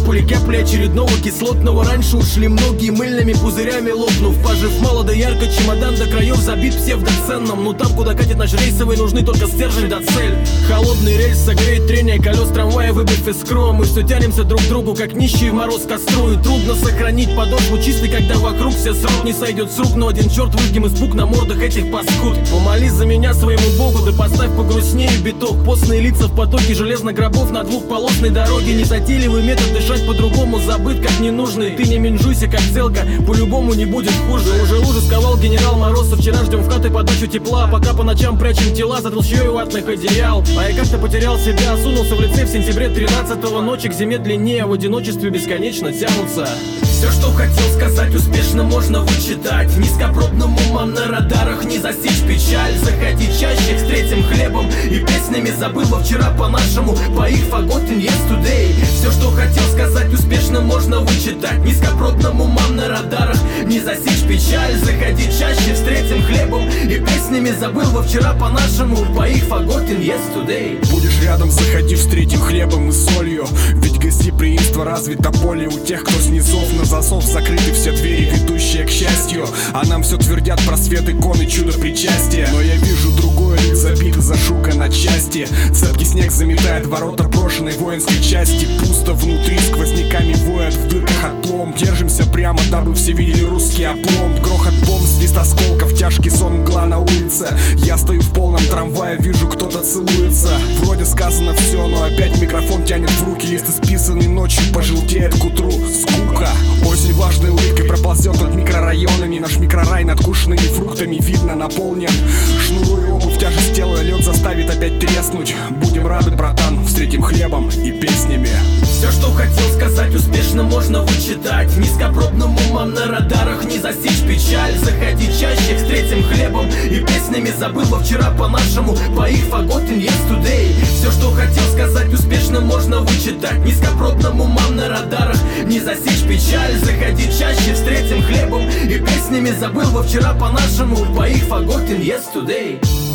капли очередного кислотного. Раньше ушли многие мыльными пузырями лопнув. Пожив мало да ярко, чемодан до краев забит псевдоценным. Но там, куда катит наш рейсовый, нужны только стержень да цель. Холодный рельс согреет трение колес трамвая, выбив из кроя. Мы все тянемся друг к другу, как нищие в мороз к костру. И трудно сохранить подошву чистой, когда вокруг все срок не сойдет с рук. Но один черт выжгем испуг на мордах этих паскуд. Помолись за меня своему богу, да поставь погрустнее биток. Постные лица в потоке железных гробов на двухполосной дороге. Незатейливый метод дышать по-другому забыт как ненужный. Ты не менжуйся как целка, по-любому не будет хуже. Уже ужас ковал генерал Мороз. Со вчера ждем в хаты подачу тепла, пока по ночам прячем тела за толщей ватных одеял. А я как-то потерял себя, осунулся в лице в сентябре 13-го. Ночи к зиме длиннее, в одиночестве бесконечно тянутся. Все, что хотел сказать, успешно можно вычитать. Низкопробным умом на радарах не засечь печаль. Заходи чаще, встретим хлебом и песнями. Забыла вчера по-нашему, по их forgotten yesterday. Все, что хотел сказать, успешно можно вычитать. Низкопробным умом на радарах не засечь печаль. Заходи чаще, встретим хлебом и песнями. Забыла вчера по-нашему, по их forgotten yesterday. Будешь рядом, заходи, встретим хлебом и солью. Ведь гостеприимство развито более у тех, кто снизов. На засов закрыты все двери, ведущие к счастью. А нам все твердят про свет иконы, чудо причастия. Но я вижу другое, лик забит, зашука на части. Цепкий снег заметает ворота брошенной воинской части. Пусто внутри, сквозняками воет в дырках отлом. Держимся прямо, дабы все видели русский оплом. Грохот бомб, свист осколков, тяжкий сон, мгла на улице. Я стою в полном трамвае, вижу, кто-то целуется. Вроде сказано все, но опять микрофон тянет в руки. Лист исписанный ночью пожелтеет к утру. Скука. Осень влажной улыбкой проползет над микрорайонами. Наш микрорай надкушенными фруктами видно наполнен. Шнурую обувь, тяжесть тела, лед заставит опять треснуть. Будем рады, братан, встретим хлебом и песнями. Все, что хотел сказать, успешно можно вычитать. Низкопробным умом на радарах не засечь печаль. Заходи чаще, встретим хлебом и песнями. Забыла вчера по-нашему, по их forgotten yesterday. Все, что хотел сказать, успешно можно вычитать. Низкопробным умом на радарах не засечь печаль. Заходи чаще, встретим хлебом и песнями. Забыла вчера по-нашему, по их forgotten yesterday.